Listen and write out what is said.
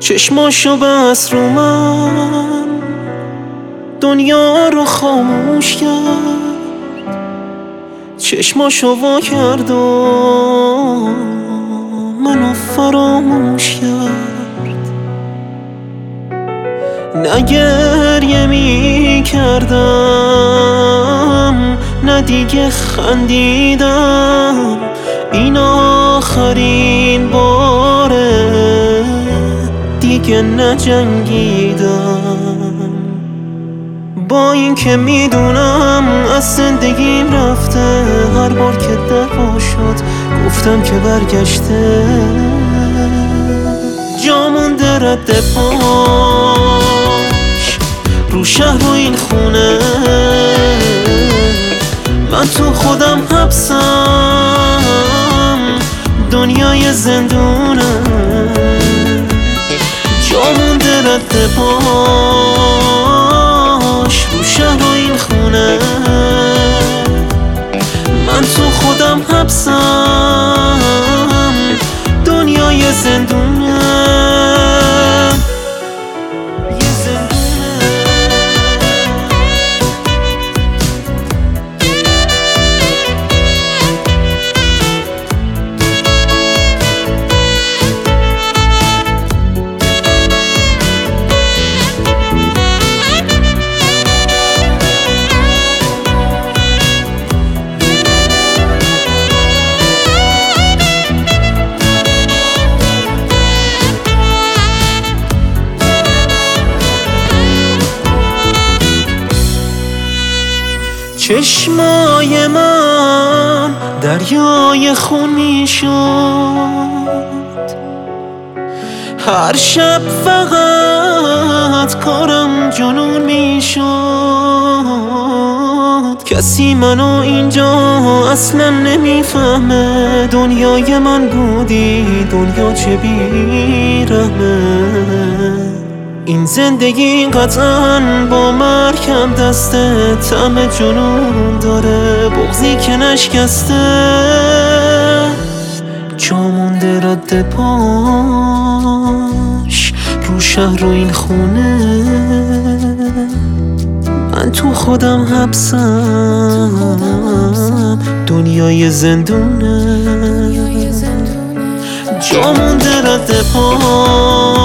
چشماشو بس رو من، دنیا رو خاموش کرد. چشماشو وا کرد و منو فراموش کرد. نه گریه می کردم نه دیگه خندیدم، این آخرین باره دیگه نجنگیدم. با این که میدونم از زندگیم رفته، هر بار که در وا شد گفتم که برگشته. جا مونده رد پاش رو شهر و این خونه، من تو خودم حبسم، دنیای زندونه. جا مونده رد پاش رو شهر و این خونه، من تو خودم حبسم، دنیای زندونه. چشمای من دریای خون میشد، هر شب فقط کارم جنون میشد. کسی منو اینجا اصلا نمیفهمه، دنیای من بودی دنیا چه بیرحمه. این زندگی قطعاً با مرکم دسته، طعم جنون داره بغضی که نشکسته. جا مونده رد پاش رو شهر و این خونه، من تو خودم حبسم، دنیای زندونه. جا مونده رد پاش